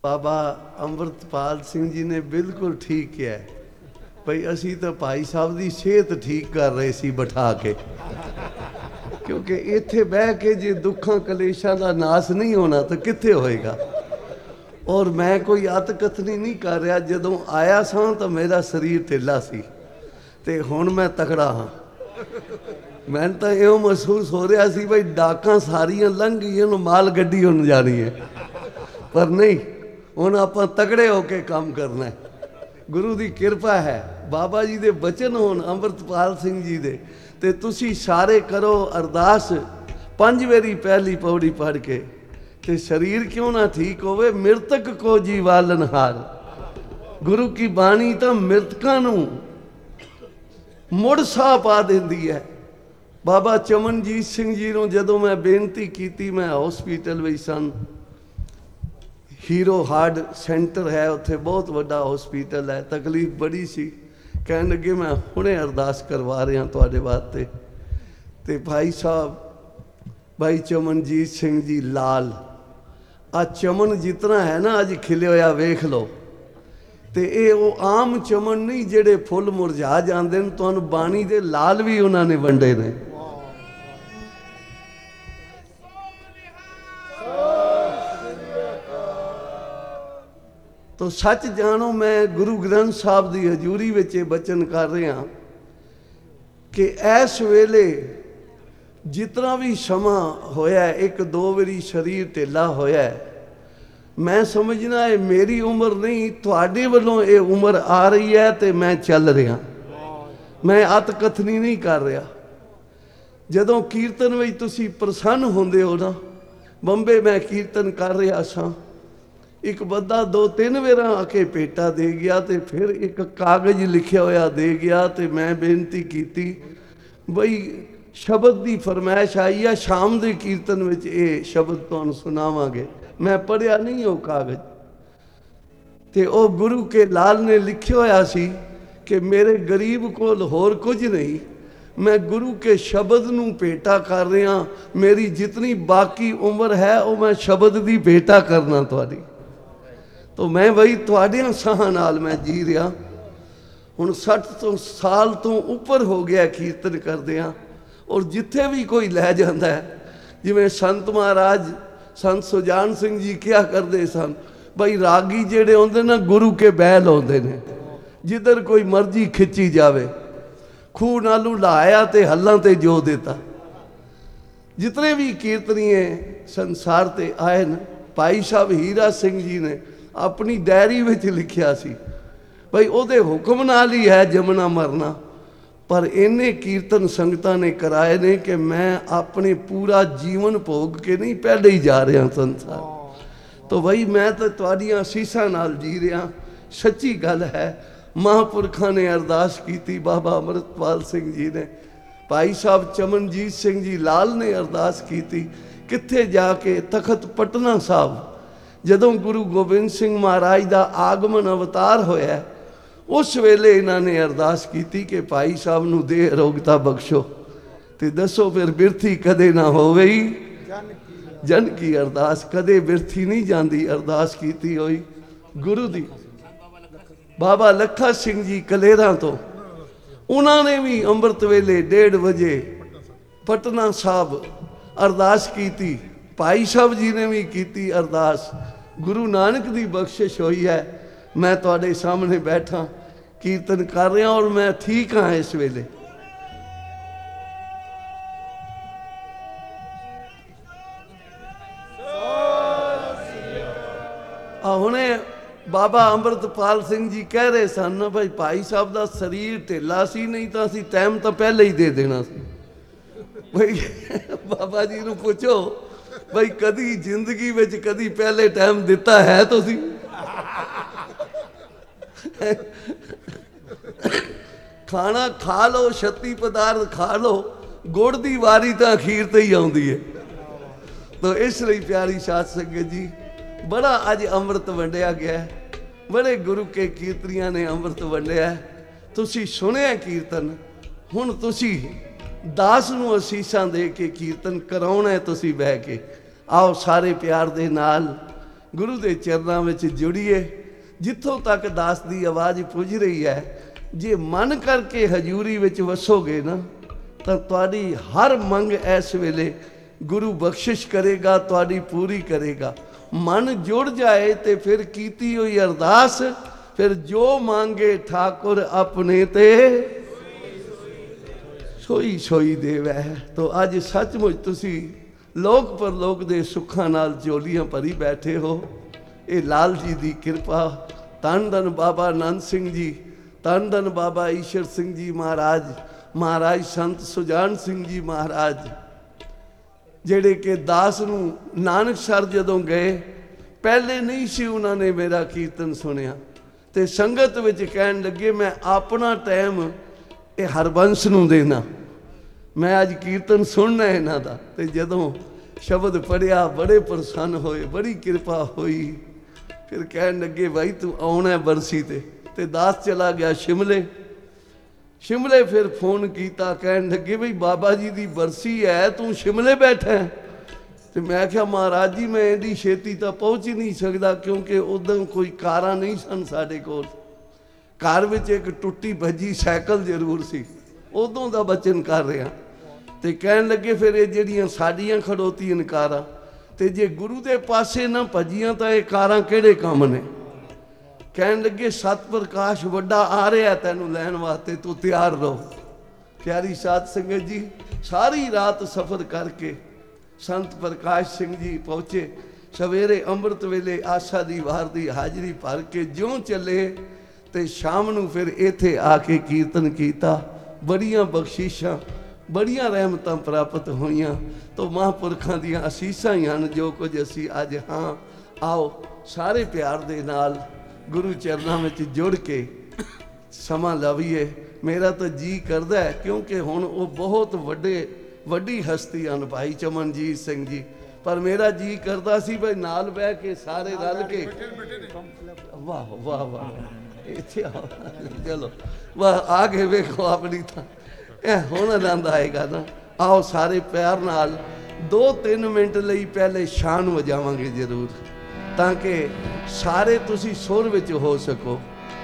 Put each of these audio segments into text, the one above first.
बाबा अमृतपाल सिंह जी ने बिल्कुल ठीक किया भाई असी तो भाई साहब की सेहत ठीक कर रहे सी बिठा के, क्योंकि इत्थे बह के जे दुखा कलेशा का नाश नहीं होना तो कित्थे होएगा। और मैं कोई अत कथनी नहीं कर रहा, जदों आया सां तो मेरा शरीर ढिला सी ते हुण मैं तगड़ा हाँ। मैं तो यो महसूस हो रहा सी भाई डाकां सारियां लंघ गईयां, माल गड्डी हुण जानी है, पर नहीं, हुण आपां तगड़े होके काम करना है। गुरु की किरपा है, बाबा जी दे बचन होण अमृतपाल सिंह जी दे, ते तुसी सारे करो अरदास 5 वारी पहली पौड़ी पढ़ के, ते शरीर क्यों ना ठीक होवे। मृतक को जीवालनहार, गुरु की बाणी तो मृतकां नूं मुड़ साह पा देंदी है। बाबा चमनजीत सिंह जी नूं जदों मैं बेनती की, मैं हॉस्पिटल विच सन, हीरो हार्ट सेंटर है उत्थे, बहुत वड्डा हॉस्पिटल है, तकलीफ बड़ी सी। कहन लगे मैं हुणे अरदास करवा रहा तुहाडे वास्ते। ते भाई साहब भाई चमनजीत सिंह जी लाल, आ चमन जितना है ना अज खिले होया वेख लो, ते ये वो आम चमन नहीं जेड़े फुल मुरझा जाते हैं, तुहानूं बाणी दे लाल भी उन्होंने वंडे ने। तो सच जानो, मैं गुरु ग्रंथ साहब की हजूरी विच बचन कर रहा कि इस वेले जितना भी समा होया, 1-2 बारी शरीर ढिला होया, मैं समझना है मेरी उम्र नहीं, तुहाडे वालों ये उम्र आ रही है तो मैं चल रहा, मैं अत कथनी नहीं कर रहा। जदों कीर्तन में तुसी प्रसन्न होंदे हो ना, बंबे मैं कीर्तन कर रहा सा, एक बंदा 2-3 बार आके पेटा दे गया, तो फिर एक कागज लिखा होया दे गया, तो मैं बेनती की बई शब्द की फरमाइश आई है, शाम के कीर्तन में ये शब्द तुहानूं सुनावांगे। मैं पढ़िया नहीं वो कागज, तो वो गुरु के लाल ने लिखा होया सी कि मेरे गरीब को होर कुछ नहीं, मैं गुरु के शब्द नूं भेटा कर रहा, मेरी जितनी बाकी उम्र है वो मैं शब्द की भेटा करना तुहाडी। तो मैं बई तुहाडियां साहां नाल मैं जी रहा, हुण 60 साल तो ऊपर हो गया कीर्तन करदियां, और जिथे भी कोई लै जाता है, जिवें संत महाराज संत सुजान सिंह जी क्या करते सन, बई रागी जेड़े होंदे ना गुरु के बैल होंदे ने, जिधर कोई मर्जी खिंची जावे, खूह नालू लाया तो हल्लां ते जो देता। जितने भी कीर्तनीय संसार ते आए न, भाई साहब हीरा सिंह जी ने अपनी डायरी में लिखिया सी भाई ओदे हुक्म नाल ही है जमना मरना, पर इन्ने कीर्तन संगतां ने कराए ने कि मैं अपने पूरा जीवन भोग के नहीं पहले ही जा रहा संसार। तो भाई मैं तो तुहाडियां असीसां नाल जी रहा, सच्ची गल है। महापुरखा ने अरदास की, बाबा अमृतपाल सिंह जी ने, भाई साहब चमनजीत सिंह जी लाल ने अरदास की, कित्थे जाके तखत पटना साहब जदों गुरु गोबिंद सिंह महाराज का आगमन अवतार होया, उस वेले इन्होंने अरदास की कि भाई साहब नूं देह अरोगता बख्शो, तो दसो फिर बिरथी कदे ना होवे ही जन की अरदास कदे बिरथी नहीं जाती। अरदास की हुई गुरु दी बाबा लखा सिंह जी कलेरा तो, उन्होंने भी अमृत वेले 1:30 बजे पटना साहब अरदास की, भाई साहब जी ने भी की अरदास। गुरु नानक की बख्शिश हुई है। मैं तुहाडे सामने बैठा कीर्तन कर रहा और मैं ठीक हाँ इस वेले। हुणे बाबा अमृतपाल सिंह जी कह रहे सन भाई भाई साहब का शरीर ढिला सी, नहीं तो असीं टाइम तो पहले ही दे देना सी। भाई बाबा जी नूं पुछो भाई कदी जिंदगी में कदी पहले टाइम दिता है तुसीं? खाना खा लो, 36 पदार्थ खा लो, गुड़ की वारी तो अखीर ते ही आउंदी है। तो इसलिए प्यारी साध संगत जी, बड़ा अज अमृत वंडिया गया है, बड़े गुरु के कीर्तनियां ने अमृत वंडिया है। तुसी सुनिया कीर्तन, हुण तुसी दास नूं असीसां दे के कीर्तन कराउणा है। तुसी बह के आओ सारे प्यार दे नाल ਗੁਰੂ ਦੇ ਚਰਨਾਂ ਵਿੱਚ ਜੁੜੀਏ। ਜਿੱਥੋਂ ਤੱਕ ਦਾਸ ਦੀ ਆਵਾਜ਼ ਪੁੱਜ ਰਹੀ ਹੈ, ਜੇ ਮਨ ਕਰਕੇ ਹਜ਼ੂਰੀ ਵਿੱਚ ਵਸੋਗੇ ਨਾ ਤਾਂ ਤੁਹਾਡੀ ਹਰ ਮੰਗ ਇਸ ਵੇਲੇ ਗੁਰੂ ਬਖਸ਼ਿਸ਼ ਕਰੇਗਾ, ਤੁਹਾਡੀ ਪੂਰੀ ਕਰੇਗਾ। ਮਨ ਜੁੜ ਜਾਏ ਤੇ ਫਿਰ ਕੀਤੀ ਹੋਈ ਅਰਦਾਸ, ਫਿਰ ਜੋ ਮੰਗੇ ਠਾਕੁਰ ਆਪਣੇ ਤੇ ਸੋਈ ਸੋਈ ਦੇਵੈ। ਤੋ ਅੱਜ ਸੱਚਮੁੱਚ ਤੁਸੀਂ ਲੋਕ ਪਰਲੋਕ ਦੇ ਸੁੱਖਾਂ ਨਾਲ ਝੋਲੀਆਂ ਭਰੀ ਬੈਠੇ ਹੋ। ਇਹ ਲਾਲ ਜੀ ਦੀ ਕਿਰਪਾ। ਧੰਨ ਧੰਨ ਬਾਬਾ ਆਨੰਦ ਸਿੰਘ ਜੀ, ਧੰਨ ਧੰਨ ਬਾਬਾ ਈਸ਼ਰ ਸਿੰਘ ਜੀ ਮਹਾਰਾਜ, ਮਹਾਰਾਜ ਸੰਤ ਸੁਜਾਨ ਸਿੰਘ ਜੀ ਮਹਾਰਾਜ, ਜਿਹੜੇ ਕਿ ਦਾਸ ਨੂੰ ਨਾਨਕਸਰ ਜਦੋਂ ਗਏ, ਪਹਿਲੇ ਨਹੀਂ ਸੀ ਉਹਨਾਂ ਨੇ ਮੇਰਾ ਕੀਰਤਨ ਸੁਣਿਆ, ਤੇ ਸੰਗਤ ਵਿੱਚ ਕਹਿਣ ਲੱਗੇ ਮੈਂ ਆਪਣਾ ਟਾਈਮ ਇਹ ਹਰਬੰਸ ਨੂੰ ਦੇਣਾ, ਮੈਂ ਅੱਜ ਕੀਰਤਨ ਸੁਣਨਾ ਇਹਨਾਂ ਦਾ। ਤੇ ਜਦੋਂ ਸ਼ਬਦ ਪੜ੍ਹਿਆ ਬੜੇ ਪ੍ਰਸੰਨ ਹੋਏ, ਬੜੀ ਕਿਰਪਾ ਹੋਈ। ਫਿਰ ਕਹਿਣ ਲੱਗੇ ਭਾਈ ਤੂੰ ਆਉਣਾ ਬਰਸੀ ਤੇ ਦਾਸ ਚਲਾ ਗਿਆ ਸ਼ਿਮਲੇ। ਫਿਰ ਫੋਨ ਕੀਤਾ, ਕਹਿਣ ਲੱਗੇ ਬਈ ਬਾਬਾ ਜੀ ਦੀ ਬਰਸੀ ਹੈ, ਤੂੰ ਸ਼ਿਮਲੇ ਬੈਠਾ। ਤੇ ਮੈਂ ਕਿਹਾ ਮਹਾਰਾਜ ਜੀ ਮੈਂ ਇਹਦੀ ਛੇਤੀ ਤਾਂ ਪਹੁੰਚ ਹੀ ਨਹੀਂ ਸਕਦਾ, ਕਿਉਂਕਿ ਉਦੋਂ ਕੋਈ ਕਾਰਾਂ ਨਹੀਂ ਸਨ ਸਾਡੇ ਕੋਲ। ਘਰ ਵਿੱਚ ਇੱਕ ਟੁੱਟੀ ਭੱਜੀ ਸਾਈਕਲ ਜ਼ਰੂਰ ਸੀ, ਉਦੋਂ ਦਾ ਬਚਨ ਕਰ ਰਿਹਾ। ਤੇ ਕਹਿਣ ਲੱਗੇ ਫਿਰ ਇਹ ਜਿਹੜੀਆਂ ਸਾਡੀਆਂ ਖੜੋਤੀਆਂ ਕਾਰਾਂ, ਤੇ ਜੇ ਗੁਰੂ ਦੇ ਪਾਸੇ ਨਾ ਭੱਜੀਆਂ ਤਾਂ ਇਹ ਕਾਰਾਂ ਕਿਹੜੇ ਕੰਮ ਨੇ। ਕਹਿਣ ਲੱਗੇ ਸਤ ਪ੍ਰਕਾਸ਼ ਵੱਡਾ ਆ ਰਿਹਾ ਤੈਨੂੰ ਲੈਣ ਵਾਸਤੇ, ਤੂੰ ਤਿਆਰ ਰਹੋ। ਪਿਆਰੀ ਸਾਧ ਸੰਗਤ ਜੀ, ਸਾਰੀ ਰਾਤ ਸਫ਼ਰ ਕਰਕੇ ਸੰਤ ਪ੍ਰਕਾਸ਼ ਸਿੰਘ ਜੀ ਪਹੁੰਚੇ। ਸਵੇਰੇ ਅੰਮ੍ਰਿਤ ਵੇਲੇ ਆਸਾ ਦੀ ਵਾਰ ਦੀ ਹਾਜ਼ਰੀ ਭਰ ਕੇ ਜਿਉਂ ਚੱਲੇ, ਤੇ ਸ਼ਾਮ ਨੂੰ ਫਿਰ ਇੱਥੇ ਆ ਕੇ ਕੀਰਤਨ ਕੀਤਾ। ਬੜੀਆਂ ਬਖਸ਼ਿਸ਼ਾਂ, ਬੜੀਆਂ ਰਹਿਮਤਾਂ ਪ੍ਰਾਪਤ ਹੋਈਆਂ। ਤੋਂ ਮਹਾਂਪੁਰਖਾਂ ਦੀਆਂ ਅਸੀਸਾਂ ਹੀ ਹਨ ਜੋ ਕੁਝ ਅਸੀਂ ਅੱਜ ਹਾਂ। ਆਓ ਸਾਰੇ ਪਿਆਰ ਦੇ ਨਾਲ ਗੁਰੂ ਚਰਨਾਂ ਵਿੱਚ ਜੁੜ ਕੇ ਸਮਾਂ ਲਵੀਏ। ਮੇਰਾ ਤਾਂ ਜੀ ਕਰਦਾ ਹੈ, ਕਿਉਂਕਿ ਹੁਣ ਉਹ ਬਹੁਤ ਵੱਡੀ ਹਸਤੀ ਹਨ ਭਾਈ ਚਮਨਜੀਤ ਸਿੰਘ ਜੀ, ਪਰ ਮੇਰਾ ਜੀ ਕਰਦਾ ਸੀ ਭਾਈ ਨਾਲ ਬਹਿ ਕੇ ਸਾਰੇ ਰਲ ਕੇ। ਵਾਹ ਵਾਹ ਵਾਹ, ਇੱਥੇ ਆਓ, ਚਲੋ ਵਾਹ ਆ ਕੇ ਵੇਖੋ ਆਪਣੀ ਤਾਂ ਇਹ ਹੁਣ ਆਨੰਦ ਆਏਗਾ ਨਾ। ਆਓ ਸਾਰੇ ਪਿਆਰ ਨਾਲ 2-3 ਮਿੰਟ ਲਈ ਪਹਿਲੇ ਸ਼ਾਨ ਵਜਾਵਾਂਗੇ ਜ਼ਰੂਰ, ਤਾਂ ਕਿ ਸਾਰੇ ਤੁਸੀਂ ਸੁਰ ਵਿੱਚ ਹੋ ਸਕੋ।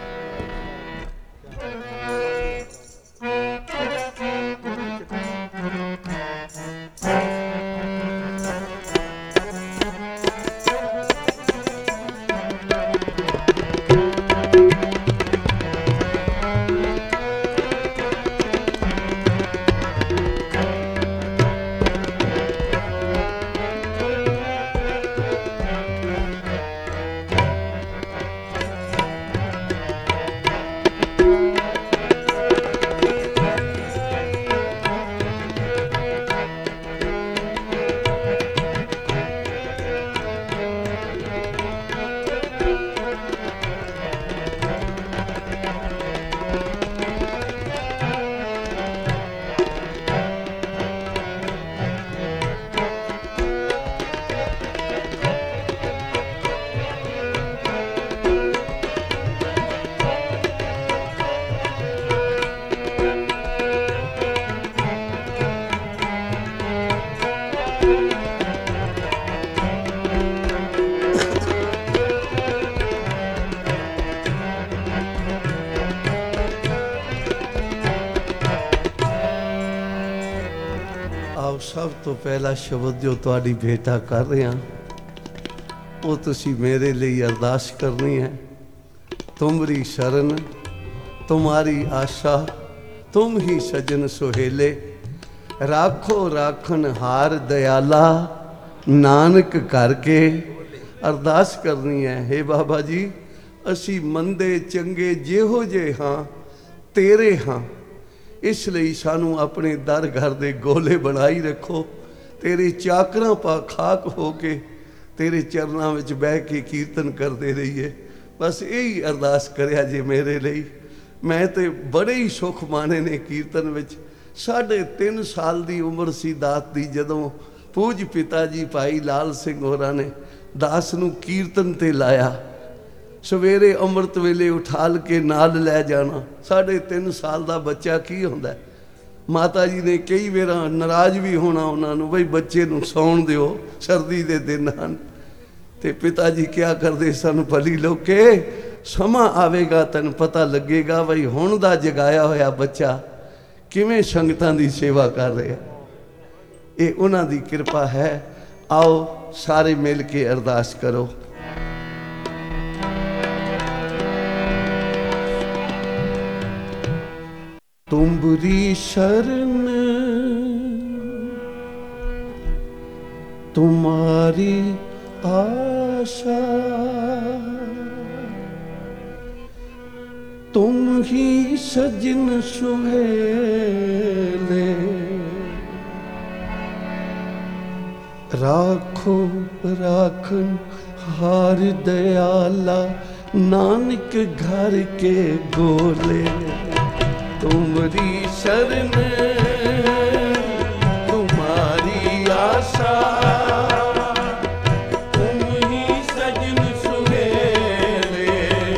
ਸਭ ਤੋਂ ਪਹਿਲਾ ਸ਼ਬਦ ਜੋ ਤੁਹਾਡੀ ਬੇਟਾ ਕਰ ਰਿਹਾ, ਉਹ ਤੁਸੀਂ ਮੇਰੇ ਲਈ ਅਰਦਾਸ ਕਰਨੀ ਹੈ। ਤੁਮਰੀ ਸ਼ਰਨ ਤੁਮਾਰੀ ਆਸ਼ਾ, ਤੁਮ ਹੀ ਸਜਨ ਸੁਹੇਲੇ, ਰਾਖੋ ਰਾਖਨ ਹਾਰ ਦਇਆਲਾ, ਨਾਨਕ ਕਰਕੇ ਅਰਦਾਸ ਕਰਨੀ ਹੈ। ਹੇ ਬਾਬਾ ਜੀ, ਅਸੀਂ ਮੰਦੇ ਚੰਗੇ ਜਿਹੋ ਜਿਹੇ ਹਾਂ ਤੇਰੇ ਹਾਂ, ਇਸ ਲਈ ਸਾਨੂੰ ਆਪਣੇ ਦਰ ਘਰ ਦੇ ਗੋਲੇ ਬਣਾਈ ਰੱਖੋ। ਤੇਰੇ ਚਾਕਰਾਂ ਪਾ ਖਾਕ ਹੋ ਕੇ ਤੇਰੇ ਚਰਨਾਂ ਵਿੱਚ ਬਹਿ ਕੇ ਕੀਰਤਨ ਕਰਦੇ ਰਹੀਏ। ਬਸ ਇਹੀ ਅਰਦਾਸ ਕਰਿਆ ਜੇ ਮੇਰੇ ਲਈ। ਮੈਂ ਤੇ ਬੜੇ ਹੀ ਸੁੱਖ ਮਾਣੇ ਨੇ ਕੀਰਤਨ ਵਿੱਚ। 3.5 ਸਾਲ ਦੀ ਉਮਰ ਸੀ ਦਾਤ ਦੀ, ਜਦੋਂ ਪੂਜ ਪਿਤਾ ਜੀ ਭਾਈ ਲਾਲ ਸਿੰਘ ਹੋਰਾਂ ਨੇ ਦਾਸ ਨੂੰ ਕੀਰਤਨ ਤੇ ਲਾਇਆ। ਸਵੇਰੇ ਅੰਮ੍ਰਿਤ ਵੇਲੇ ਉਠਾਲ ਕੇ ਨਾਲ ਲੈ ਜਾਣਾ। 3.5 ਸਾਲ ਦਾ ਬੱਚਾ ਕੀ ਹੁੰਦਾ। ਮਾਤਾ ਜੀ ਨੇ ਕਈ ਵਾਰ ਨਾਰਾਜ਼ ਵੀ ਹੋਣਾ ਉਹਨਾਂ ਨੂੰ, ਬਈ ਬੱਚੇ ਨੂੰ ਸੌਣ ਦਿਓ, ਸਰਦੀ ਦੇ ਦਿਨ ਹਨ। ਤੇ ਪਿਤਾ ਜੀ ਕਿਆ ਕਰਦੇ ਸਨ, ਭਲੀ ਲੋਕੇ ਸਮਾਂ ਆਵੇਗਾ ਤੈਨੂੰ ਪਤਾ ਲੱਗੇਗਾ ਬਈ ਹੁਣ ਦਾ ਜਗਾਇਆ ਹੋਇਆ ਬੱਚਾ ਕਿਵੇਂ ਸੰਗਤਾਂ ਦੀ ਸੇਵਾ ਕਰ ਰਿਹਾ। ਇਹ ਉਹਨਾਂ ਦੀ ਕਿਰਪਾ ਹੈ। ਆਓ ਸਾਰੇ ਮਿਲ ਕੇ ਅਰਦਾਸ ਕਰੋ। तुम्हारी शरण तुम्हारी आशा, तुम ही सजन सुहेले, राखो राखन हार दयाला, नानक घर के गोले। तुम्हारी शरण तुम्हारी आशा, तुम ही सजन सुहेले,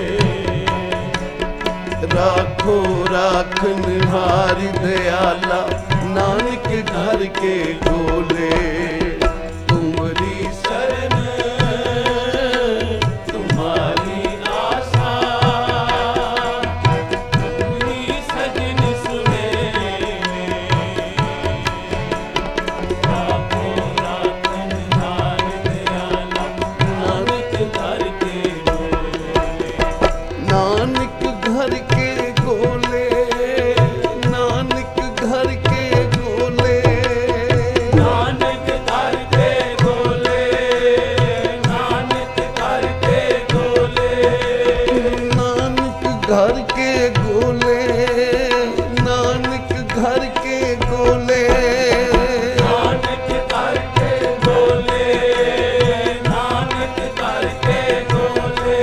राखो राखन हार दयाला, नानक घर के गोले। तुम्हारी शरण तुम्हारी आशा, घर के गोले, नानक घर के गोले, नानक घर के गोले, नानक घर के गोले।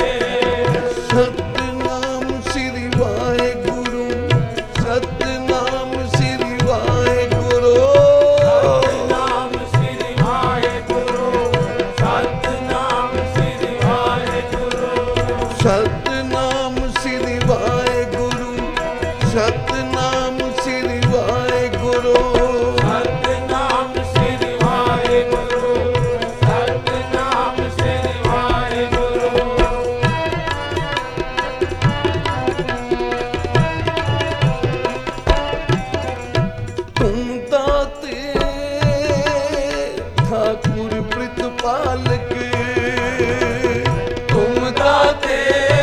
सतनाम श्री वाहेगुरु, सतनाम श्री वाहेगुरु, सतनाम श्री वाहेगुरु, सतनाम श्री वाहेगुरु, सतनाम श्री वाहेगुरु, सतनाम श्री वाहेगुरु, सतनाम श्री वाहेगुरु, सतनाम श्री वाहेगुरु। तुम दाते ठाकुर प्रतिपालक, तुम दाते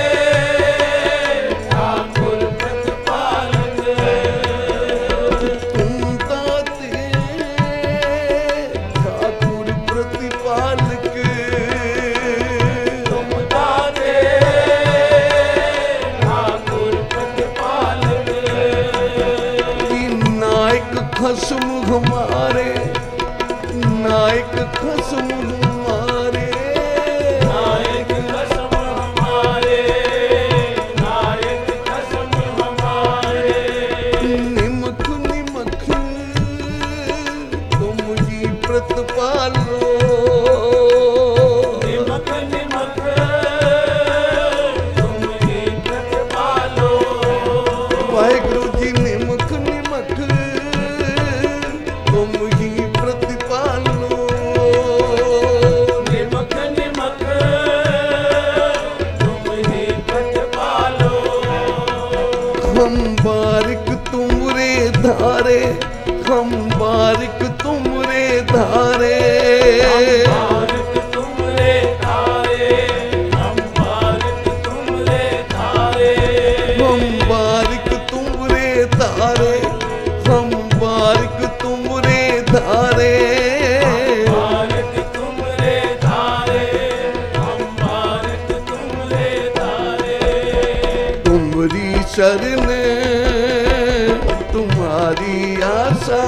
खसम हमारे, नायक खसम हमारे, नायक खसम हमारे, नायक खसम हमारे। निमख निमख तुम ही प्रतिपालो, निमख निमख तुम ही प्रतिपालो। वाहेगुरु जी निमख निमख तुम ही प्रतिपालो, निमख निमख तुम ही प्रतिपालो। हम बारिक तुमरे धारे, हम बारिक तुमरे धारे, हम बारिक तुमरे धारे, हम बारिक तुमरे धारे, हम बारिक तुमरे धारे, हम बारिक तुमरे धारे, बारिक तुमरे धारे, हम बारिक तुमरे धारे। तुम्हारी शरण तुम्हारी आशा,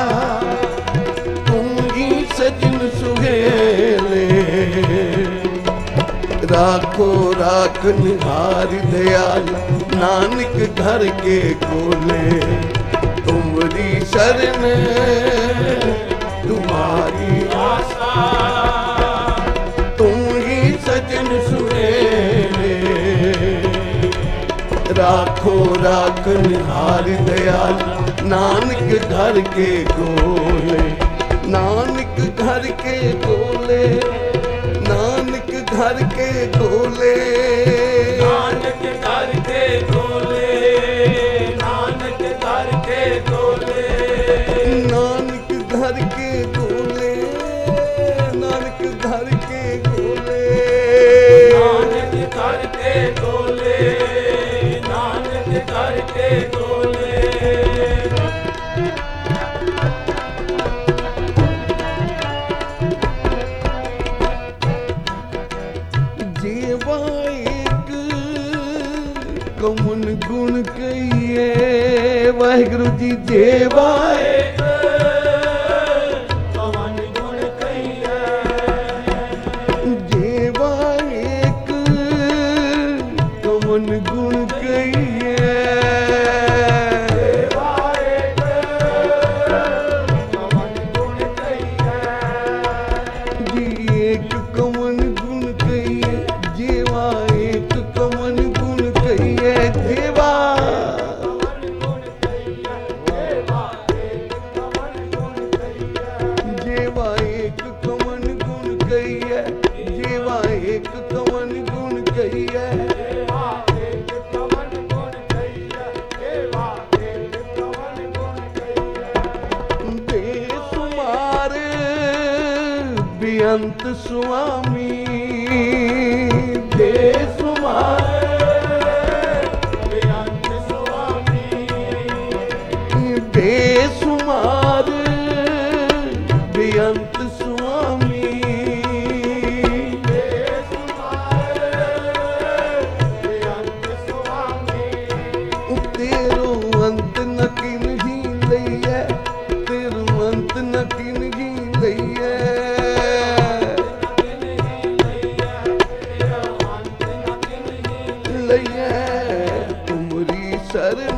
तुम ही सजन सुहेले, राखो राखन हार दयाला, नानक घर के गोले। तुम्हारी शरण तुम्हारी आशा, तुम ही सजन सुहेले, राखो राखन हार दयाला, नानक घर के गोले, नानक घर के गोले, नानक घर के गोले, नानक घर के गोले, नानक घर के गोले, नानक घर के गोले, नानक घर के गोले, नानक घर के गोले, नानक घर के गोले। जेवा एक कमन गुण कहिए, वाहिगुरु जी जेवा एक कवन गुण कहिए, जेवा एक कमन गुण कहिए, देवा एक कवन गुण कहिए, जी एक कमन गुण कहिए, जेवा एक कमन गुण कहिए, जेवा कवन गुण कहिए, देवा एक कवन गुण कहिए, जेवा एक कमन गुण कहिए, जेवा एक कमन गुण कहिए, देवा एक कवन गुण कहिए, देवा एक कवन गुण कहिए। बेसुमार बेअंत स्वामी, बेसुमार बेअंत स्वामी, बेसुमार बेअंत स्वामी, बेसुमार बेअंत स्वामी, तेरो अंत न किन ही लइए, तेरो अंत न किन ही लइए, लइए तुमरी शरण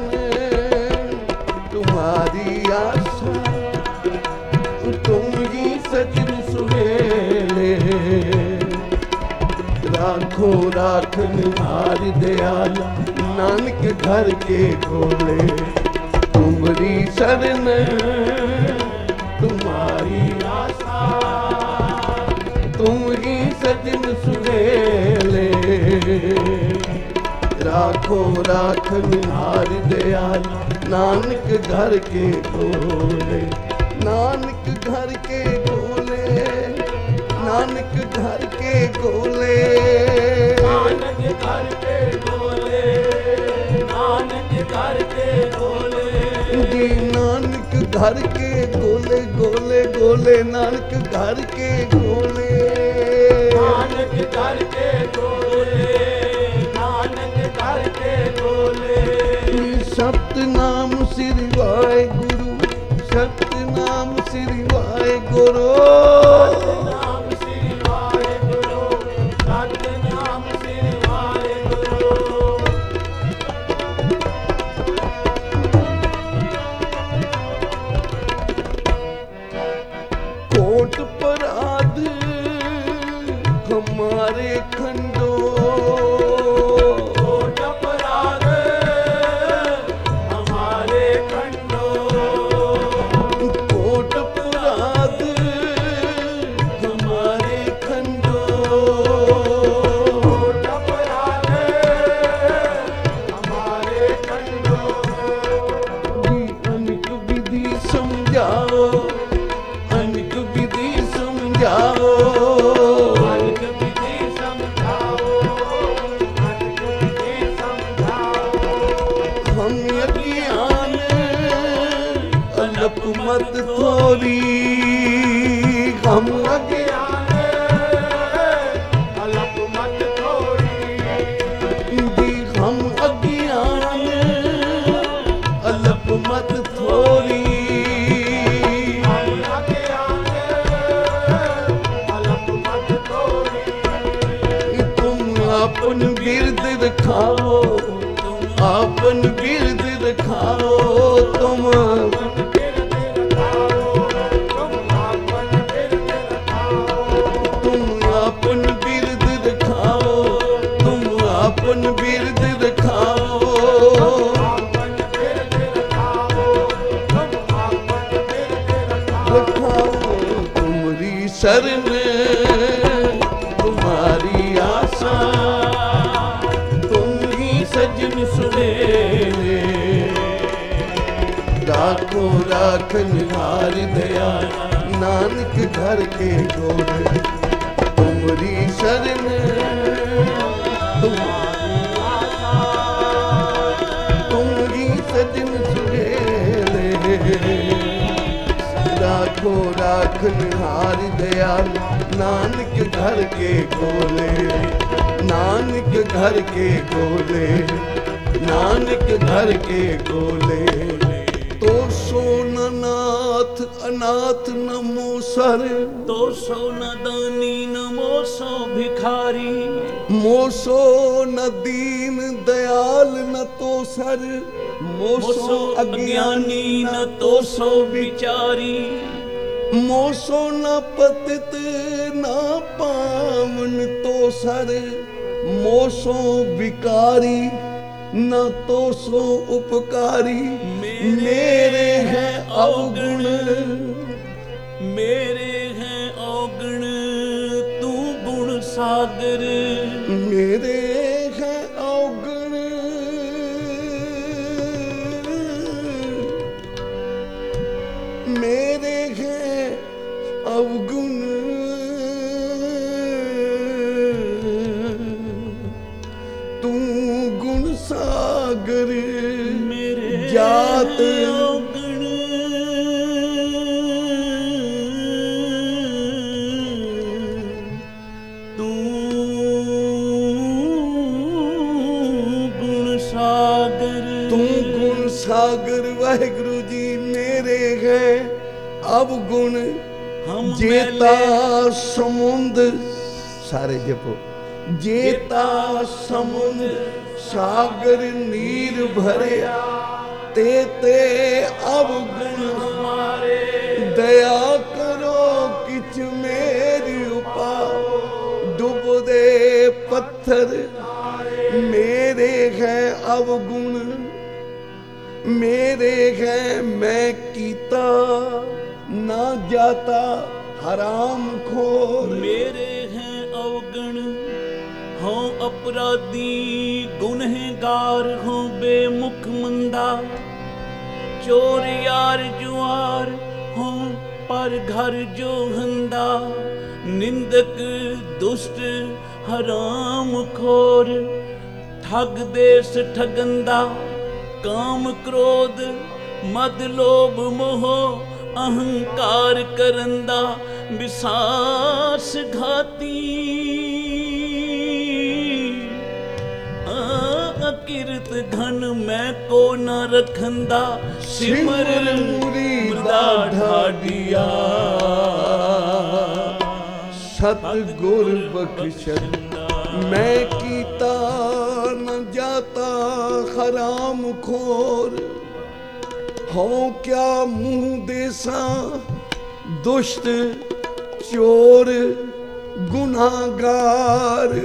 तुम्हारी आशा, तुम ही सजन सुहेले, राखो राखन हार दयाल, नानक घर के गोले, तुमरी शरण तुम्हारी आशा, तुम ही सजन सुहेले, राखो राखन हार दयाल, नानक घर के गोले, नानक घर के गोले, नानक घर के गोले, नानक घर के गोले, नानक घर के गोले, जी नानक घर के गोले, गोले गोले नानक घर के गोले, नानक घर के गोले, नानक घर के गोले। सतनाम श्री वाहिगुरु, सतनाम श्री वाहिगुरु, नाम श्री वाहिगुरु, सतनाम श्री वाहिगुरु। कोट पराध हमारे खंडो, कोट अपराध हमारे खंडो, कोट पराध हमारे खंडो, कोट अपराध हमारे खंडो। जी अनेक विधि समझाओ, अनेक विधि समझाओ, अनेक विधि समझाओ, अनेक विधि समझाओ। हम अज्ञान अल्प मत थोरी, हम अज्ञान अलप मत थोड़ी, जी हम अज्ञान अल्प मत थोरी, हम अज्ञान अलप मत थोड़ी। तुम अपन बिरद रखाओ, अपन बिरद रखाओ, तुम तुम अपन बिरद रखाओ, तुम अपन बिरद रखाओ, रखाओ तुमरी शरण तुम्हारी राखन हार दयाल नानक घर के गोल तुमरी शरण तुमरी सजन सुहेले राखो राखन हार दयाल नानक घर के गोले नानक घर के गोले नानक घर के गोले तो सोननाथ अनाथ नमो सर तो सो नदानी नमो सो भिखारी मोसो न दीन दयाल न तो सर मोसो अज्ञानी न तो सो विचारी मोसो न पतित न पावन तो सर मोसो विकारी न तो सो उपकारी मेरे हैं अवगुण मेरे हैं अवगुण तू गुण सागर मेरे हैं अवगुण मेरे हैं अवगुण तू गुण सागर मेरे जात अवगुण तू गुण सागर तू गुण सागर वाहिगुरु जी मेरे है अवगुण हम जेता समुंद सारे जपो जेता समुंद सागर नीर भरिया ते अवगुण हमारे दया करो किच मेरी उपा डुब दे पत्थर मेरे हैं अवगुण मेरे हैं मैं कीता ना जाता हराम खोर मेरे हैं अवगुण हों अपराधी गुनहगार हों बेमुख मंदा चोर यार जुआर हों पर घर जो हंदा निंदक दुष्ट हराम खोर ठग देश ठगंदा काम क्रोध मद लोभ मोह अहंकार करंदा विसास घाती अकिरत घन मैं को न रखंदा सिमर मुरीदा ढाडिया सतगुर बख्शत मैं कीता न जाता हराम खोर हो क्या मुंह देसा दुष्ट चोर गुनाहगार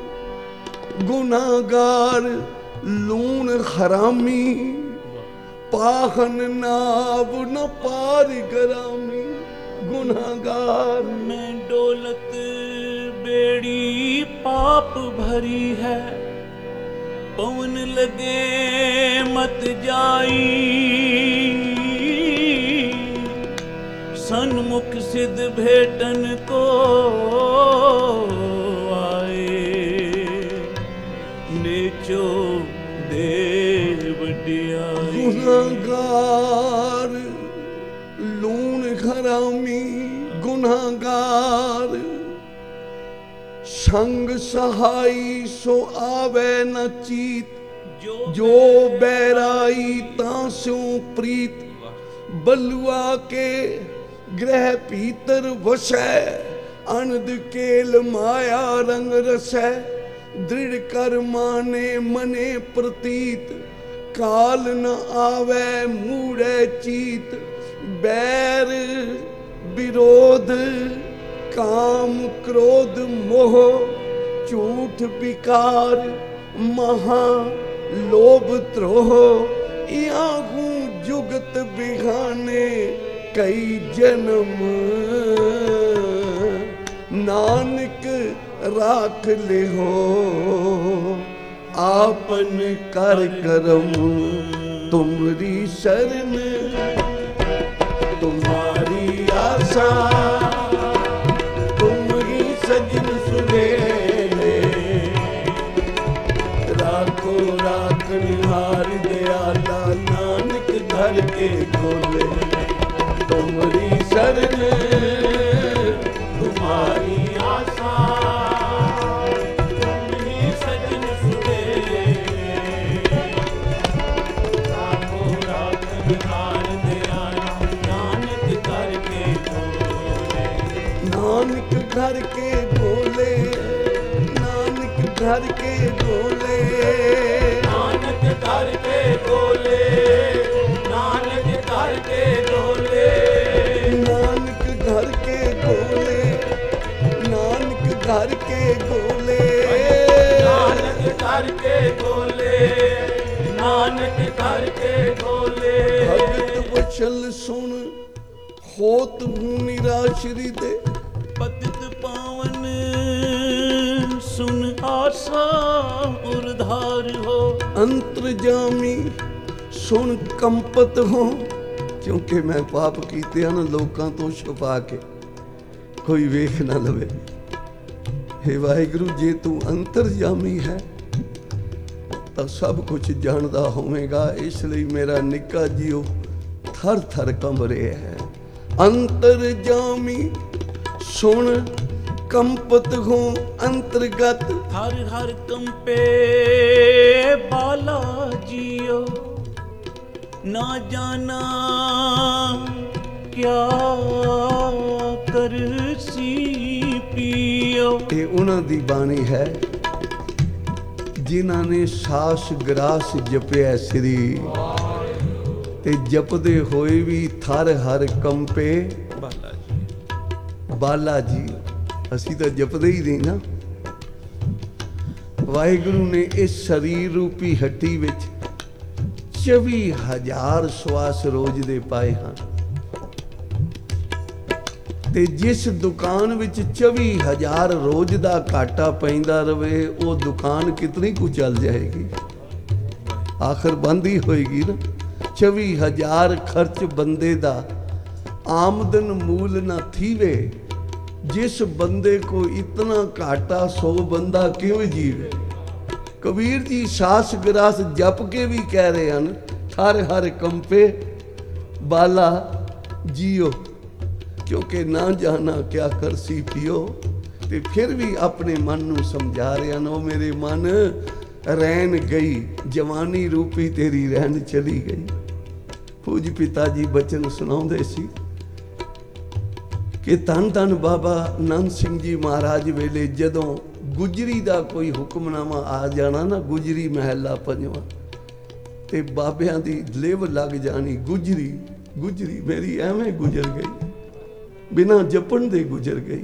गुनाहगार लून हरामी पाहन नाव न पार गरामी गुनाहगार मैं डोलत बेड़ी पाप भरी है पवन लगे मत जाई सन्मुख सिद्ध भेटन को आए नेचो देव डियाई गुनाहगार लून हरामी गुनाहगार संग सहाई सो आवे न चीत जो बैराई तासों प्रीत बलुआ के ग्रह पीतर वसै अनद केल माया रंग रसै दृढ़ कर माने मने प्रतीत काल न आवे मूड़े चीत बैर विरोध काम क्रोध मोह झूठ विकार महा लोभ द्रोह याहू जुगत बिहाने कई जन्म नानक राख ले हो आपन कर करम तुमरी शरण आसा, तुम ही सजन सुहेले, राखो राख निहार दयाला, नानक घर के खोले, तुमरी शरण तुम्हारी आसा, तुम ही सजन सुहेले, राखो राख निहार दयाला, नानक घर के खोले, नानक घर के गोले, नानक घर के गोले, नानक घर के खोले, नानक घर के खोले, नानक घर के गोले, नानक घर के गोले, नानक घर के खोले, नानक घर के खोले। भगत वचन सुन होत हूँ निराश्री दे, पतित पावन सुन आशा उर्धार हो, अंतर्जामी सुन कंपत हो, क्योंकि मैं पाप कीते ਹਨ ਲੋਕਾਂ ਤੋਂ ਛੁਪਾ ਕੇ ਕੋਈ ਵੇਖ ਨਾ ਲਵੇ। हे ਵਾਹਿਗੁਰੂ, ਜੇ ਤੂੰ ਅੰਤਰਜਾਮੀ ਹੈ ਤਾਂ ਸਭ ਕੁਝ ਜਾਣਦਾ ਹੋਵੇਗਾ, ਇਸ ਲਈ ਮੇਰਾ ਨਿੱਕਾ ਜੀਓ ਥਰ ਥਰ ਕੰਬ ਰਿਹਾ ਹੈ। ਅੰਤਰਜਾਮੀ ਸੁਣ ਕੰਪਤ ਹੋ ਅੰਤਰਗਤ, हर हर कंपे बाला जियो, ना जाना क्या कर सी पियो। ਇਹ ਉਹਨਾਂ ਦੀ ਬਾਣੀ ਹੈ ਜਿਨ੍ਹਾਂ ਨੇ ਸਾਸ ਗਰਾਸ ਜਪਿਆ ਸ੍ਰੀ, ਤੇ ਜਪਦੇ ਹੋਏ ਵੀ ਥਰ ਹਰ ਕੰਪੇ बाला जी, ਬਾਲਾ ਜੀ। ਅਸੀਂ ਤਾਂ ਜਪਦੇ ਹੀ ਨਹੀਂ ਨਾ। ਵਾਹਿਗੁਰੂ ਨੇ ਇਸ ਸਰੀਰ ਰੂਪੀ ਹੱਟੀ ਵਿੱਚ 24,000 ਸਵਾਸ ਰੋਜ਼ ਦੇ ਪਾਏ ਹਨ, ਤੇ ਜਿਸ ਦੁਕਾਨ ਵਿੱਚ 24,000 ਰੋਜ਼ ਦਾ ਘਾਟਾ ਪੈਂਦਾ ਰਵੇ, ਉਹ ਦੁਕਾਨ ਕਿਤਨੀ ਕੁ ਚੱਲ ਜਾਏਗੀ, ਆਖਰ ਬੰਦ ਹੀ ਹੋਏਗੀ ਨਾ। 24,000 ਖਰਚ ਬੰਦੇ ਦਾ, ਆਮਦਨ ਮੂਲ ਨਾ ਥੀਵੇ, ਜਿਸ ਬੰਦੇ ਕੋ ਇਤਨਾ ਘਾਟਾ, ਸੋ ਬੰਦਾ ਕਿਵੇਂ ਜੀਵੇ। ਕਬੀਰ ਜੀ ਸਾਸ ਗਰਾਸ ਜਪ ਕੇ ਵੀ ਕਹਿ ਰਹੇ ਹਨ, ਥਰ ਹਰ ਕੰਪੇ ਬਾਲਾ ਜੀਓ, ਕਿਉਂਕਿ ਨਾ ਜਾਣਾ ਕਿਆ ਕਰਸੀ ਪਿਓ। ਤੇ ਫਿਰ ਵੀ ਆਪਣੇ ਮਨ ਨੂੰ ਸਮਝਾ ਰਹੇ ਹਨ, ਉਹ ਮੇਰੇ ਮਨ ਰਹਿਣ ਗਈ, ਜਵਾਨੀ ਰੂਪੀ ਤੇਰੀ ਰਹਿਣ ਚਲੀ ਗਈ। ਪੂਜ ਪਿਤਾ ਜੀ ਬਚਨ ਸੁਣਾਉਂਦੇ ਸੀ ਕਿ ਧੰਨ ਧੰਨ ਬਾਬਾ ਨੰਦ ਸਿੰਘ ਜੀ ਮਹਾਰਾਜ ਵੇਲੇ ਜਦੋਂ ਗੁਜਰੀ ਦਾ ਕੋਈ ਹੁਕਮਨਾਮਾ ਆ ਜਾਣਾ ਨਾ, ਗੁਜਰੀ ਮਹਿਲਾ ਪੰਜਵਾਂ, ਤੇ ਬਾਬਿਆਂ ਦੀ ਲਿਵ ਲੱਗ ਜਾਣੀ, ਗੁਜਰੀ ਗੁਜਰੀ ਮੇਰੀ ਐਵੇਂ ਗੁਜ਼ਰ ਗਈ, ਬਿਨਾਂ ਜਪਣ ਦੇ ਗੁਜ਼ਰ ਗਈ।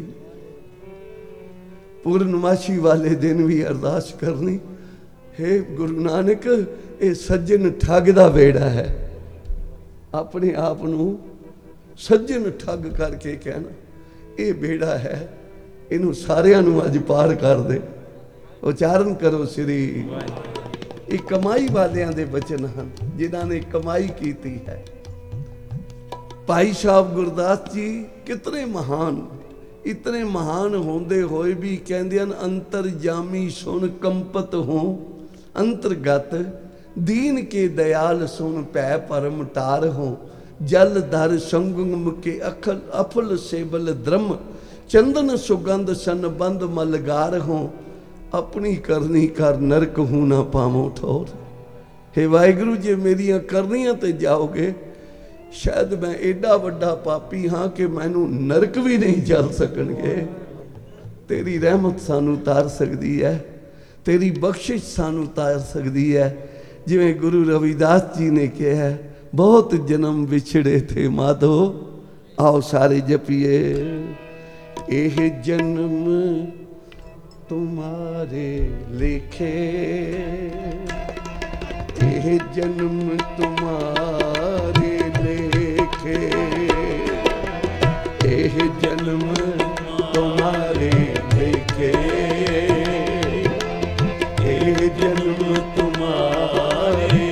ਪੂਰਨਮਾਸ਼ੀ ਵਾਲੇ ਦਿਨ ਵੀ ਅਰਦਾਸ ਕਰਨੀ, ਹੇ ਗੁਰੂ ਨਾਨਕ, ਇਹ ਸੱਜਣ ਠੱਗ ਦਾ ਬੇੜਾ ਹੈ। ਆਪਣੇ ਆਪ ਨੂੰ ਸੱਜਣ ਠੱਗ ਕਰਕੇ ਕਹਿਣਾ, ਇਹ ਬੇੜਾ ਹੈ, ਇਹਨੂੰ ਸਾਰਿਆਂ ਨੂੰ ਅੱਜ ਪਾਰ ਕਰ ਦੇ। ਉਚਾਰਨ ਕਰੋ ਸ੍ਰੀ। ਇਹ ਕਮਾਈ ਵਾਲਿਆਂ ਦੇ ਬਚਨ ਹਨ, ਜਿਨ੍ਹਾਂ ਨੇ ਕਮਾਈ ਕੀਤੀ ਹੈ। ਭਾਈ ਸਾਹਿਬ ਗੁਰਦਾਸ ਜੀ ਕਿਤਨੇ ਮਹਾਨ, ਇਤਨੇ ਮਹਾਨ ਹੁੰਦੇ ਹੋਏ ਵੀ ਕਹਿੰਦੇ ਹਨ, ਅੰਤਰਜਾਮੀ ਸੁਣ ਕੰਪਤ ਹੋ ਅੰਤਰਗਤ, ਦੀਨ ਕੇ ਦਇਆਲ ਸੁਣ ਭੈ ਪਰਮ ਟਾਰ ਹੋ, ਜਲ ਧਰ ਸੰਗਮ ਕੇ ਅਖਲ ਅਫਲ ਸੇਬਲ ਦ੍ਰਮ, ਚੰਦਨ ਸੁਗੰਧ ਸੰਬੰਧ ਮਲਗਾਰ ਹੋ, ਆਪਣੀ ਕਰਨੀ ਕਰ ਨਰਕ ਹੂੰ ਨਾ ਪਾਵੋ ਠੋਰ। हे ਵਾਹਿਗੁਰੂ, ਜੇ ਮੇਰੀਆਂ ਕਰਨੀਆਂ ਤੇ ਜਾਓਗੇ, ਸ਼ਾਇਦ ਮੈਂ ਏਡਾ ਵੱਡਾ ਪਾਪੀ ਹਾਂ ਕਿ ਮੈਨੂੰ ਨਰਕ ਵੀ ਨਹੀਂ ਚੱਲ ਸਕਣਗੇ। ਤੇਰੀ ਰਹਿਮਤ ਸਾਨੂੰ ਤਾਰ ਸਕਦੀ ਹੈ, ਤੇਰੀ ਬਖਸ਼ਿਸ਼ ਸਾਨੂੰ ਤਾਰ ਸਕਦੀ ਹੈ। ਜਿਵੇਂ ਗੁਰੂ ਰਵਿਦਾਸ ਜੀ ਨੇ ਕਿਹਾ, ਬਹੁਤ ਜਨਮ ਵਿਛੜੇ ਥੇ ਮਾਧੋ, आओ सारे जपिए, एह जन्म तुम्हारे लिखे, एह जन्म तुम्हारे लिखे, एह जन्म तुम्हारे लिखे, एह जन्म तुम्हारे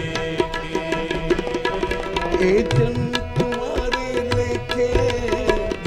लिखे, एह जन्म तुम्हारे लिखे,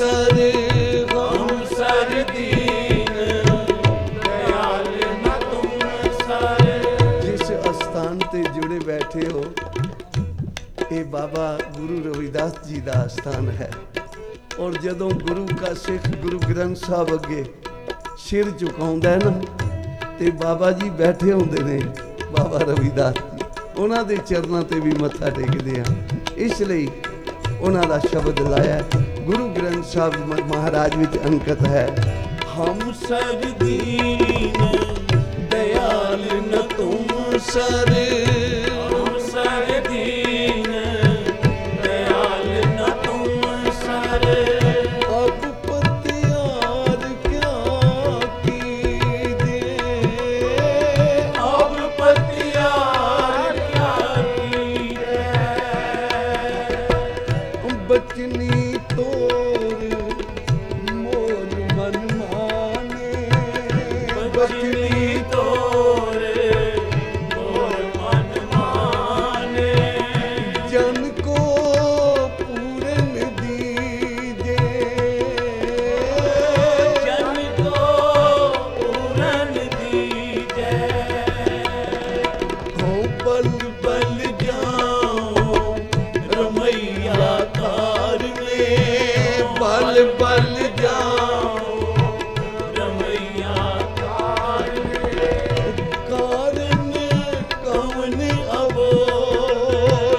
ਸਰ ਹਮ ਸਰ ਦੀਨ ਦਇਆਲ ਨ ਤੁਮ ਸਰ। ਜਿਸ ਅਸਥਾਨ ਤੇ ਜੁੜੇ ਬੈਠੇ ਹੋ ਇਹ ਬਾਬਾ ਗੁਰੂ ਰਵਿਦਾਸ ਜੀ ਦਾ ਅਸਥਾਨ ਹੈ। ਔਰ ਜਦੋਂ ਗੁਰੂ ਕਾ ਸਿੱਖ ਗੁਰੂ ਗ੍ਰੰਥ ਸਾਹਿਬ ਅੱਗੇ ਸਿਰ ਝੁਕਾਉਂਦਾ ਹੈ ਨਾ ਤੇ ਬਾਬਾ ਜੀ ਬੈਠੇ ਹੁੰਦੇ ਨੇ, ਬਾਬਾ ਰਵਿਦਾਸ ਜੀ, ਉਹਨਾਂ ਦੇ ਚਰਨਾਂ ਤੇ ਵੀ ਮੱਥਾ ਟੇਕਦੇ ਆ। ਇਸ ਲਈ ਉਹਨਾਂ ਦਾ ਸ਼ਬਦ ਲਾਇਆ ਗੁਰੂ ਗ੍ਰੰਥ ਸਾਹਿਬ ਮਹਾਰਾਜ ਵਿੱਚ ਅੰਕਿਤ ਹੈ। ਹਮ ਸਰ ਦੀਨ ਦਇਆਲ ਨ ਤੁਮ ਸਰ। ਹਮ ਸਰ ਦੀਨ ਦਇਆਲ ਨ ਤੁਮ ਸਰ। ਅਬ ਪਤਿਆਰ ਕਿਆ ਕੀਜੇ, ਅਬ ਪਤਿਆਰ ਕਿਆ ਕੀਜੈ। ਬਚਨੀ ਤੋਰ ਮੋਰ ਮਨ ਮਾਨੇ, ਬਚਨੀ ਤੋਰੇ ਮੋਰ ਮਨ ਮਾਨੇ। ਜਨ ਕੋ ਪੂਰਨ ਦੀਜੇ, ਜਨ ਕੋ ਪੂਰਨ ਦੀਜੈ। ਹੋ ਬਲ ਬਲ ਜਾਉ ਰਮਈਆ ਕਾਰ ਮੇ। ਬਲ ਬਲ ਜਾਉ ਰਮਈਆ ਕਾਰ ਮੇ। ਕਾਰਨ ਕਵਨ ਅਬੋਲ।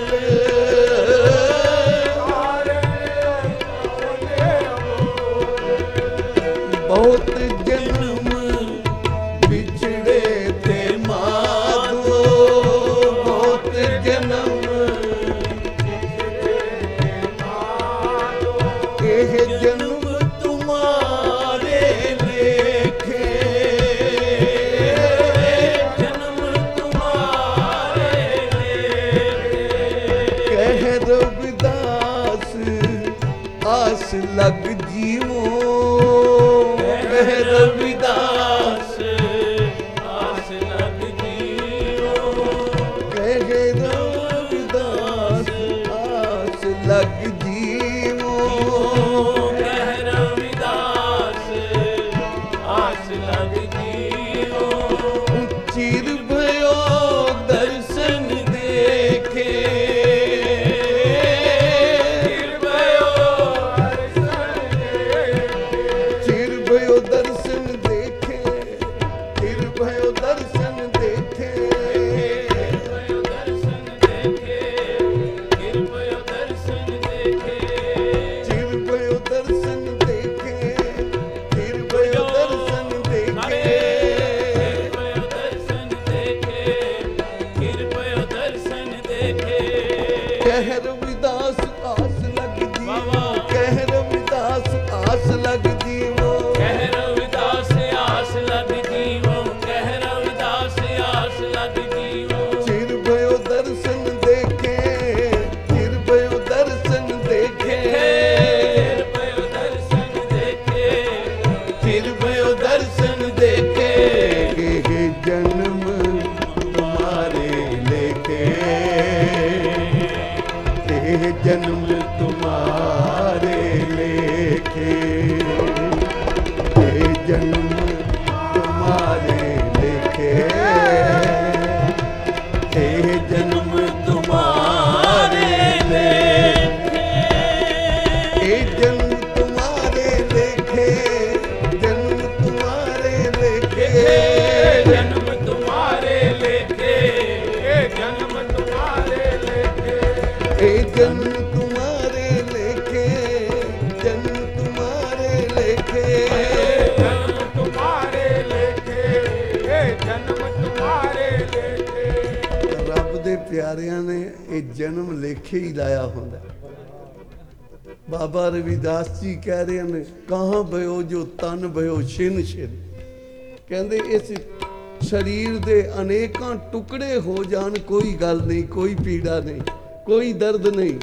ਬਹੁਤ ਜਨਮ ਵਿਛੜੇ ਤੇ ਮਾਧੋ, ਬਹੁਤ ਜਨਮ ਇਹ ਜਨਮ ਤੁਮਾਰੇ ਲੇਖੇ। ਜਨਮ ਤੁਮਾਰੇ ਲੇਖੇ। ਕਹਿ ਰਵਿਦਾਸ ਆਸ ਲਗ ਜੀਵੋ, ਕਹਿ ਰਵਿਦਾਸ ਆਸ ਲਗ ਜੀਓ। ਕਹਿ ਰਵਿਦਾਸ ਆਸ ਲਗ ਜੀਵੋ। ਕਹਿ ਰਵਿਦਾਸ ਆਸ ਲਗ ਜੀਓ। ਚਿਰ ਭਇਓ ਦਰਸ਼ਨ ਦੇਖੇ। ਚਿਰ ਭਇਓ ਦਰਸ਼ਨ ਦੇਖੇ, ਚਿਰ ਭਇਓ ਦਰਸ਼ਨ ਦੇਖੇ। ਚਿਰ ਭਇਓ ਦਰਸ਼ਨ ਦੇਖੇ, ਚਿਰ ਭਇਓ ਦਰਸ਼ਨ ਦੇਖੇ। ਕਹਿ ਰਵਿਦਾਸ ਆਸ ਲਗ ਜੀਵੋ, ਕਹਿ ਰਵਿਦਾਸ ਆਸ ਲਗ ਜੀਵੋ। ਕਹਿ ਰਵਿਦਾਸ ਆਸ ਲਗ ਜੀਵੋ। ਕਹਿ ਰਵਿਦਾਸ ਆਸ ਲਗ ਜੀਵੋ। ਚਿਰ ਭਇਓ ਦਰਸ਼ਨ ਦੇਖੇ, ਚਿਰ ਭਇਓ ਦਰਸ਼ਨ ਦੇਖੇ। ਫਿਰ ਪਇਓ ਦਰਸ਼ਨ ਦੇਖੇ। ਫਿਰ ਭਇਓ ਦਰਸ਼ਨ ਦੇਖੇ। ਇਹ ਜਨਮ ਤੁਮਾਰੇ ਲੇਖੇ, ਇਹ ਜਨਮ ਤੁਮਾਰੇ ਲੇਖੇ। ਇਹ ਜਨਮ ਤੁਮਾਰੇ ਲੇਖੇ, ਇਹ ਜਨਮ ਤੁਮਾਰੇ ਲੇਖੇ। ਇਹ ਜਨਮ ਤੁਮਾਰੇ ਲੇਖੇ, ਜਨਮ ਤੁਮਾਰੇ ਲੇਖੇ। ਜਨਮ ਤੁਮਾਰੇ ਲੇਖੇ। ਇਹ ਜਨਮ ਤੁਮਾਰੇ ਲੇਖੇ। ਇਹ ਜਨਮ ਤੁਮਾਰੇ ਲੇਖੇ, ਜਨਮ ਤੁਮਾਰੇ ਲੇਖੇ। ਜਨਮ ਤੁਮਾਰੇ ਲੇਖੇ। ਇਹ ਜਨਮ ਤੁਮਾਰੇ ਲੇਖੇ। ਰੱਬ ਦੇ ਪਿਆਰਿਆਂ ਨੇ ਇਹ ਜਨਮ ਲੇਖੇ ਹੀ ਲਾਇਆ ਹੁੰਦਾ। ਬਾਬਾ ਰਵਿਦਾਸ ਜੀ ਕਹਿ ਰਹੇ ਨੇ, ਕਹਾਂ ਭਇਓ ਜੋ ਤਨ ਭਇਓ ਛਿਨ ਛਿਨ। ਕਹਿੰਦੇ ਇਸ ਸਰੀਰ ਦੇ ਅਨੇਕਾਂ ਟੁਕੜੇ ਹੋ ਜਾਣ, ਕੋਈ ਗੱਲ ਨਹੀਂ, ਕੋਈ ਪੀੜਾ ਨਹੀਂ, ਕੋਈ ਦਰਦ ਨਹੀਂ,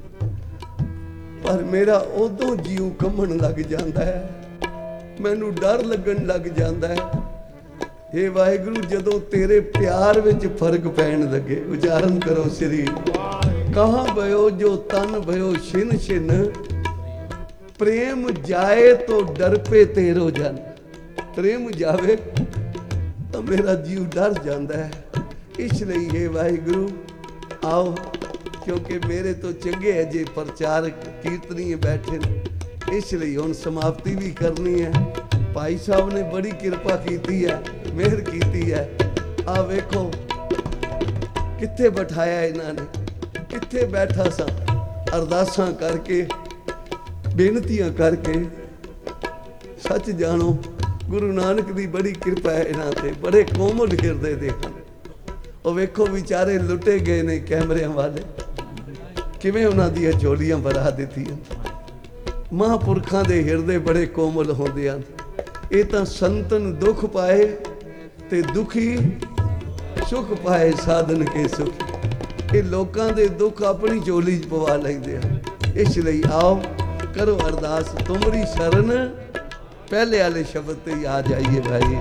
ਪਰ ਮੇਰਾ ਉਦੋਂ ਜੀਉ ਕੰਬਣ ਲੱਗ ਜਾਂਦਾ ਹੈ, ਮੈਨੂੰ ਡਰ ਲੱਗਣ ਲੱਗ ਜਾਂਦਾ ਹੈ। हे ਵਾਹਿਗੁਰੂ, ਜਦੋਂ ਤੇਰੇ ਪਿਆਰ ਵਿੱਚ ਫਰਕ ਪੈਣ ਲੱਗੇ, ਉਚਾਰਨ ਕਰੋ ਸ੍ਰੀ। ਕਹਾਂ ਭਇਓ ਜੋ ਤਨ ਭਇਓ ਛਿਨ ਛਿਨ, प्रेम जाए तो डर पे तेरो जन। प्रेम जावे तो मेरा जीव डर जाता है। इसलिए हे वाहिगुरु आओ, क्योंकि मेरे तो चंगे अजे प्रचारक कीर्तनीय बैठे ने, इसलिए हुण समाप्ति भी करनी है। भाई साहब ने बड़ी कृपा की है, मेहर की है। आ वेखो कित्थे बिठाया इन्होंने, कित्थे बैठा सा अरदासां करके बेनतियां करके। सच जानो गुरु नानक दी बड़ी कृपा है इन्हां ते, बड़े कोमल हिरदे दे हन। ਉਹ ਵੇਖੋ ਵਿਚਾਰੇ ਲੁੱਟੇ ਗਏ ਨੇ ਕੈਮਰਿਆਂ ਵਾਲੇ, ਕਿਵੇਂ ਉਹਨਾਂ ਦੀਆਂ ਝੋਲੀਆਂ ਭਰਾ ਦਿੱਤੀਆਂ। ਮਹਾਂਪੁਰਖਾਂ ਦੇ ਹਿਰਦੇ ਬੜੇ ਕੋਮਲ ਹੁੰਦੇ ਹਨ। ਇਹ ਤਾਂ ਸੰਤਨ ਦੁੱਖ ਪਾਏ ਤੇ ਦੁਖੀ ਸੁਖ ਪਾਏ, ਸਾਧਨ ਕੇ ਸੁਖ। ਇਹ ਲੋਕਾਂ ਦੇ ਦੁੱਖ ਆਪਣੀ ਝੋਲੀ 'ਚ ਪਵਾ ਲੈਂਦੇ ਆ। ਇਸ ਲਈ ਆਓ ਕਰੋ ਅਰਦਾਸ, ਤੁਮਰੀ ਸ਼ਰਨ। ਪਹਿਲੇ ਵਾਲੇ ਸ਼ਬਦ ਤੇ ਆ ਜਾਈਏ ਭਾਈ।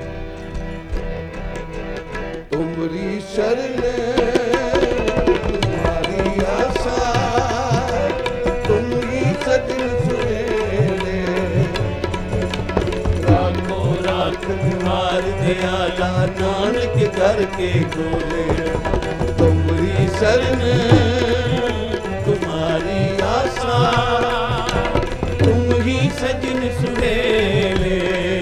तुमरी शरण तुम्हारी आशा, तुम ही सजन सुहेले। राखो राख तुम्हार दयाला, नानक घर के गोले। तुमरी शरण तुम्हारी आशा, तुम ही सजन सुहेले।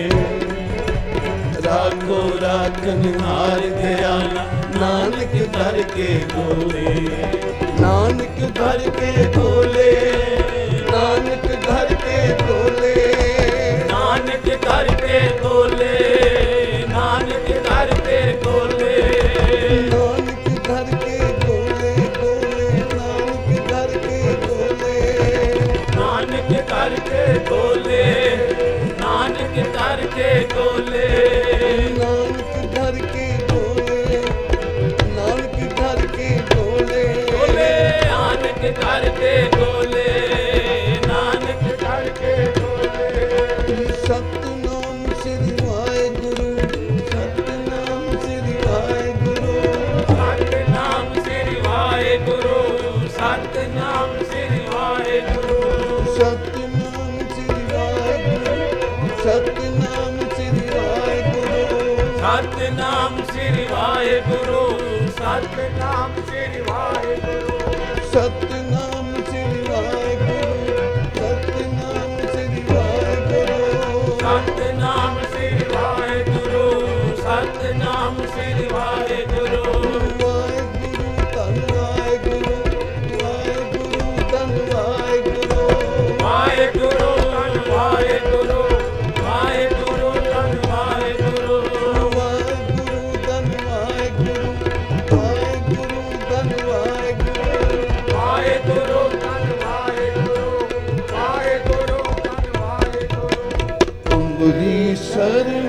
राखो राखन हार दयाला, नानक घर के गोले। नानक घर के गोले, नानक घर के गोले, नानक घर के गोले, नानक घर के गोले। नानक घर के गोले गोले, नानक घर के गोले। नानक घर के गोले, नानक घर के गोले। नानक घर के गोले, नानक घर के गोले। गोले नानक घर के गोले, नानक घर के गोले। सतनाम श्री वाहिगुरु, सतनाम श्री वाहिगुरु। सतनाम श्री वाहिगुरु, सतनाम श्री वाहिगुरु। सतनाम श्री वाहिगुरु, सतनाम श्री वाहिगुरु। सतनाम श्री वाहिगुरु, सतनाम श्री वाहिगुरु। सतनाम श्री वाहिगुरु, सतनाम श्री वाहिगुरु। सतनाम श्री वाहिगुरु, सतनाम श्री वाहिगुरु। वाहिगुरु धन वाहिगुरु, वाहिगुरु धन वाहिगुरु। वाहिगुरु धन वाहिगुरु, वाहिगुरु धन वाहिगुरु। वाहिगुरु धन वाहिगुरु, वाहिगुरु धन वाहिगुरु। वाहिगुरु धन वाहिगुरु, वाहिगुरु धन वाहिगुरु। तुमरी शरण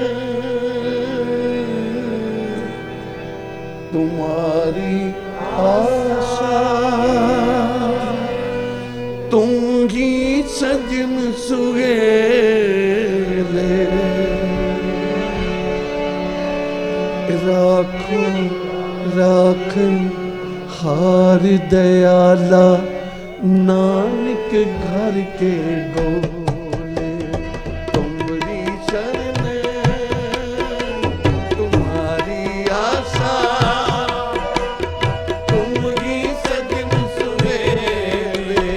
तुम्हारी आशा, तुम ही सजन सुहेले। राखो राखन हार दयाला, नानक घर के गोले। तुमरी शरण तुम्हारी आशा, तुम ही सजन सुहेले।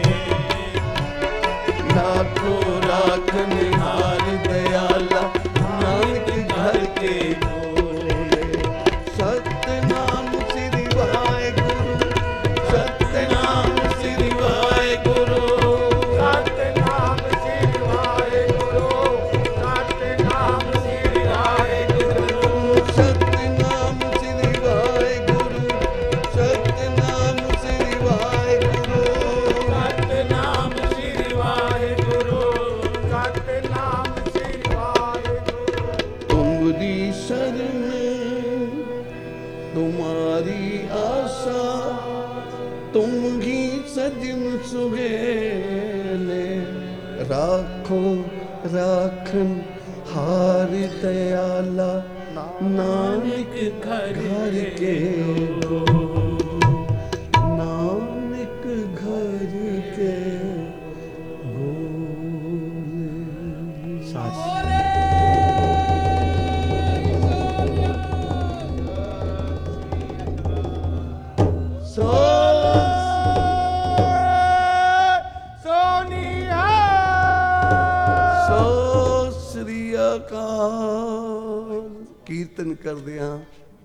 राखो राखन हार दयाला, नानक घर के गोले। सतनाम श्री वाहिगुरु, सतनाम श्री वाहिगुरु। सतनाम श्री वाहिगुरु, सतनाम श्री वाहिगुरु। सतनाम श्री वाहिगुरु, सतनाम श्री वाहिगुरु। सतनाम श्री वाहिगुरु, सतनाम श्री वाहिगुरु। तुमरी शरण तुम्हारी आशा, तुम ही सजन सुहेले। राखो राखन हार दयाला, नानक घर के नानक घर के ਸੋ ਸ੍ਰੀ ਅਕਾਲ। ਕੀਰਤਨ ਕਰਦਿਆਂ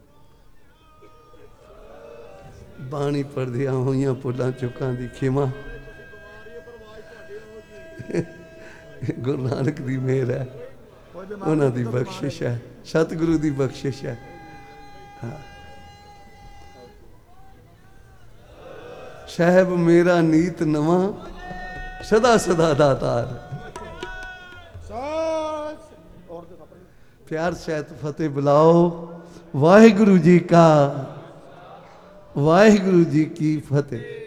ਬਾਣੀ ਪੜ੍ਹਦਿਆਂ ਹੋਈਆਂ ਭੁੱਲਾਂ ਚੁੱਕਾਂ ਦੀ ਖਿਮਾ ਗੁਰੂ ਨਾਨਕ ਦੀ ਮਿਹਰ ਹੈ, ਉਹਨਾਂ ਦੀ ਬਖਸ਼ਿਸ਼ ਹੈ, ਸਤਿਗੁਰੂ ਦੀ ਬਖਸ਼ਿਸ਼ ਹੈ। ਸਾਹਿਬ ਮੇਰਾ ਨੀਤ ਨਵਾਂ ਸਦਾ ਸਦਾ ਦਾਤਾਰ। ਪਿਆਰ ਸਹਿਤ ਫਤਿਹ ਬੁਲਾਓ। ਵਾਹਿਗੁਰੂ ਜੀ ਕਾ ਵਾਹਿਗੁਰੂ ਜੀ ਕੀ ਫਤਿਹ।